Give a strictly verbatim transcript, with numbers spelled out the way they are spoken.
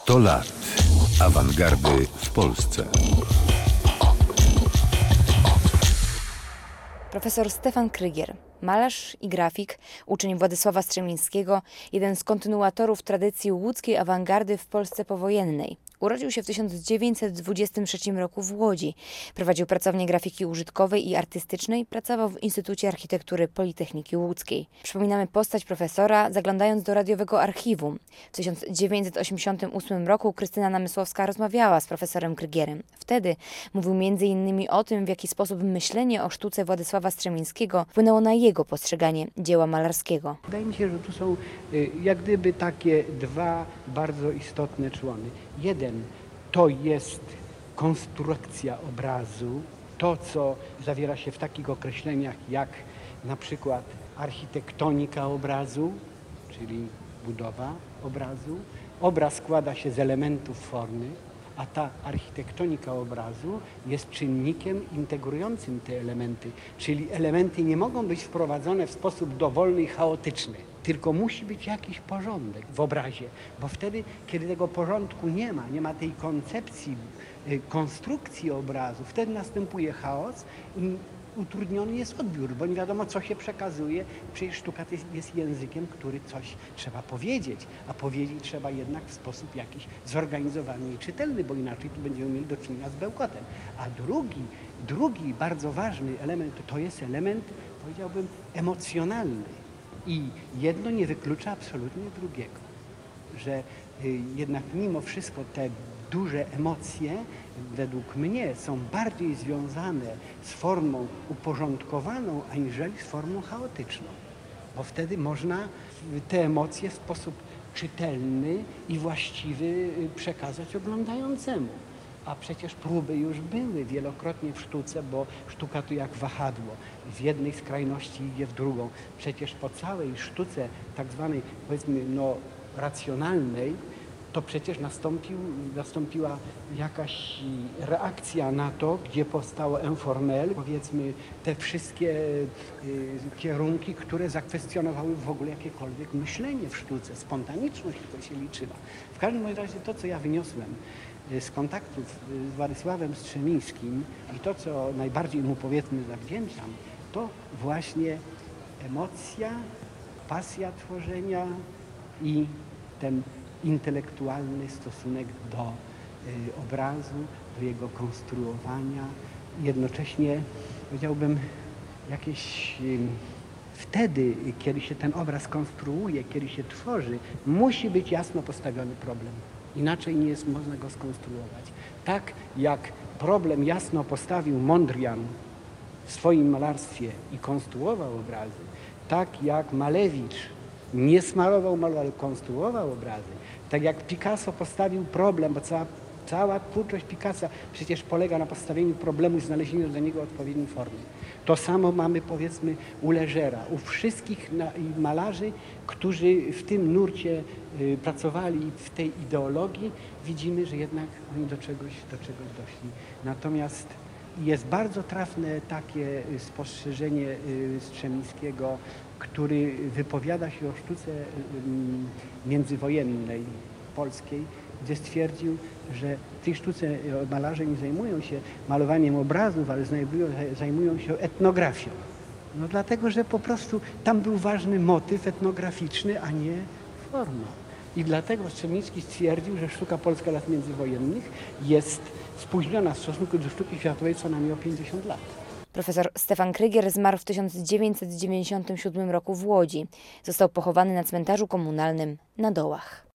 sto lat awangardy w Polsce. Profesor Stefan Krygier, malarz i grafik, uczeń Władysława Strzemińskiego, jeden z kontynuatorów tradycji łódzkiej awangardy w Polsce powojennej. Urodził się w tysiąc dziewięćset dwudziestym trzecim roku w Łodzi. Prowadził pracownię grafiki użytkowej i artystycznej, pracował w Instytucie Architektury Politechniki Łódzkiej. Przypominamy postać profesora, zaglądając do radiowego archiwum. W tysiąc dziewięćset osiemdziesiątym ósmym roku Krystyna Namysłowska rozmawiała z profesorem Krygierem. Wtedy mówił między innymi o tym, w jaki sposób myślenie o sztuce Władysława Strzemińskiego wpłynęło na jego postrzeganie dzieła malarskiego. Wydaje mi się, że tu są y, jak gdyby takie dwa bardzo istotne człony. Jeden to jest konstrukcja obrazu, to co zawiera się w takich określeniach jak na przykład architektonika obrazu, czyli budowa obrazu. Obraz składa się z elementów formy, a ta architektonika obrazu jest czynnikiem integrującym te elementy, czyli elementy nie mogą być wprowadzone w sposób dowolny i chaotyczny, tylko musi być jakiś porządek w obrazie, bo wtedy, kiedy tego porządku nie ma, nie ma tej koncepcji, konstrukcji obrazu, wtedy następuje chaos i utrudniony jest odbiór, bo nie wiadomo, co się przekazuje. Przecież sztuka jest, jest językiem, który coś trzeba powiedzieć, a powiedzieć trzeba jednak w sposób jakiś zorganizowany i czytelny, bo inaczej tu będziemy mieli do czynienia z bełkotem. A drugi, drugi bardzo ważny element to jest element, powiedziałbym, emocjonalny. I jedno nie wyklucza absolutnie drugiego, że y, jednak mimo wszystko te duże emocje według mnie są bardziej związane z formą uporządkowaną, aniżeli z formą chaotyczną. Bo wtedy można te emocje w sposób czytelny i właściwy przekazać oglądającemu. A przecież próby już były wielokrotnie w sztuce, bo sztuka to jak wahadło. Z jednej skrajności idzie w drugą. Przecież po całej sztuce tak zwanej, powiedzmy, no, racjonalnej, to przecież nastąpił, nastąpiła jakaś reakcja na to, gdzie powstało informel, powiedzmy te wszystkie y, kierunki, które zakwestionowały w ogóle jakiekolwiek myślenie w sztuce, spontaniczność tylko się liczyła. W każdym razie to, co ja wyniosłem z kontaktów z Władysławem Strzemińskim i to, co najbardziej mu, powiedzmy, zawdzięczam, to właśnie emocja, pasja tworzenia i ten intelektualny stosunek do y, obrazu, do jego konstruowania. Jednocześnie, powiedziałbym, jakieś y, wtedy, kiedy się ten obraz konstruuje, kiedy się tworzy, musi być jasno postawiony problem. Inaczej nie jest można go skonstruować. Tak jak problem jasno postawił Mondrian w swoim malarstwie i konstruował obrazy, tak jak Malewicz nie smarował malu, ale konstruował obrazy. Tak jak Picasso postawił problem, bo cała, cała twórczość Picassa przecież polega na postawieniu problemu i znalezieniu dla niego odpowiedniej formy. To samo mamy, powiedzmy, u Legera, u wszystkich na, malarzy, którzy w tym nurcie y, pracowali, w tej ideologii, widzimy, że jednak oni do czegoś, do czegoś doszli. Natomiast jest bardzo trafne takie spostrzeżenie y, Strzemińskiego, który wypowiada się o sztuce y, międzywojennej polskiej, gdzie stwierdził, że w tej sztuce malarze nie zajmują się malowaniem obrazów, ale zajmują, zajmują się etnografią. No dlatego, że po prostu tam był ważny motyw etnograficzny, a nie forma. I dlatego Strzemiński stwierdził, że sztuka polska lat międzywojennych jest spóźniona w stosunku do sztuki światowej co najmniej o pięćdziesiąt lat. Profesor Stefan Krygier zmarł w tysiąc dziewięćset dziewięćdziesiątym siódmym roku w Łodzi. Został pochowany na cmentarzu komunalnym na Dołach.